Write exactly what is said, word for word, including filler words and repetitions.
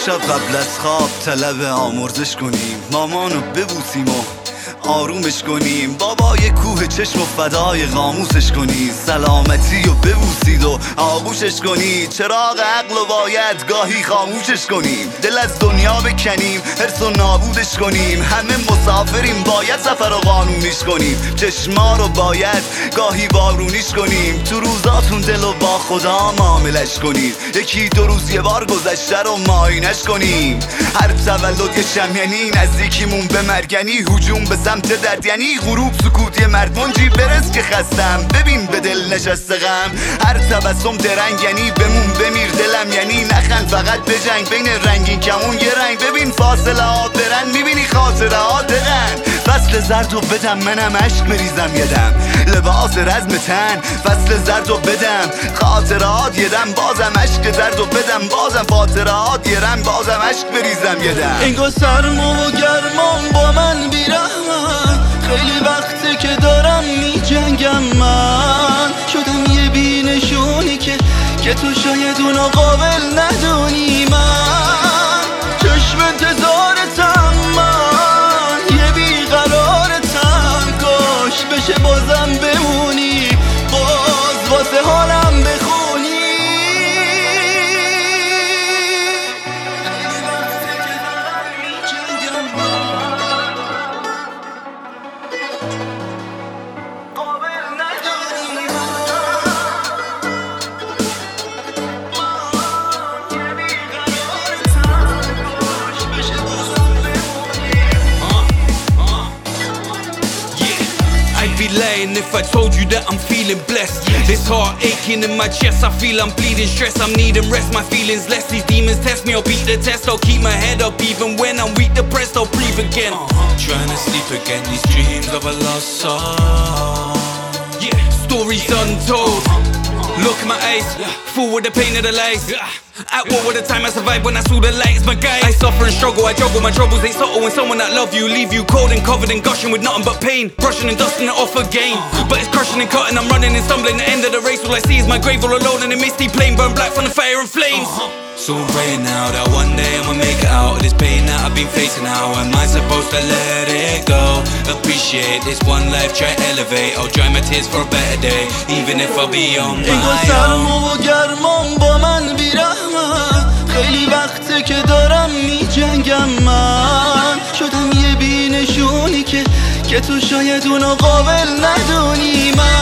شب قبل از خواب طلب آمرزش کنیم، مامانو ببوسیم و آرومش کنیم، بابا یه کوه چشم و فدای قاموسش کنی، سلامتی رو ببوسید و آغوشش کنی، چراغ عقل و باید گاهی خاموشش کنیم، دل از دنیا بکنیم حرص و نابودش کنیم، همه مسافریم باید سفر و قانونیش کنیم، چشما رو باید گاهی بارونیش کنیم، تو روزاتون دل و با خدا معاملش کنید، یکی دو روز یه بار گذشته رو معاینش کنیم، هر تولد یه شمینی نزدیکیمون به مرگنی، هجوم به سمت درد یعنی غروب سکوتی مرد، منجی برس که خستم ببین به دل نشسته غم، هر تبسم درنگ یعنی بمون بمیر دلم یعنی نخند فقط بجنگ، بین رنگین کمون یه رنگ ببین فاصله ها برن، میبینی خاطره ها دقن، فصل زرد و بدم منم عشق بریزم یدم، لباس رزم تن فصل زرد و بدم، خاطرات یدم بازم عشق زرد و بدم، بازم خاطرات یرم بازم عشق بریزم یدم. انگار سرما و گرمان با من بیرحمن، خیلی وقته که دارم می جنگم، من شدم یه بینشونی که که تو شاید اونو قابل ندونی، من چشم انتظارتم، من یه بیقرارتم، کاش بشه بازم بمونی، باز واسه حالم بخونی. Lying if I told you that I'm feeling blessed. This heart aching in my chest, I feel I'm bleeding stress, I'm needing rest, my feelings less. These demons test me, I'll beat the test, I'll keep my head up even when I'm weak, depressed, I'll breathe again. uh-huh. Trying to sleep again, these dreams of a lost soul. Yeah, stories untold. Look in my eyes, full with the pain of the lies. At war with the time I survived when I saw the lights, my guy. I suffer and struggle, I juggle, my troubles ain't subtle. When someone that love you leave you cold and covered and gushing with nothing but pain, brushing and dusting it off again. But it's crushing and cutting, I'm running and stumbling. The end of the race, all I see is my grave all alone in a misty plain, burned black from the fire and flames. So I'm praying now that one day I'ma make it out of this pain that I've been facing. How am I supposed to let it go? Appreciate this one life, try elevate. I'll dry my tears for a better day, even if I'll be on my own. خیلی وقته که دارم می جنگم، من شدم یه بینشونی که که تو شاید اونو قابل ندونی، من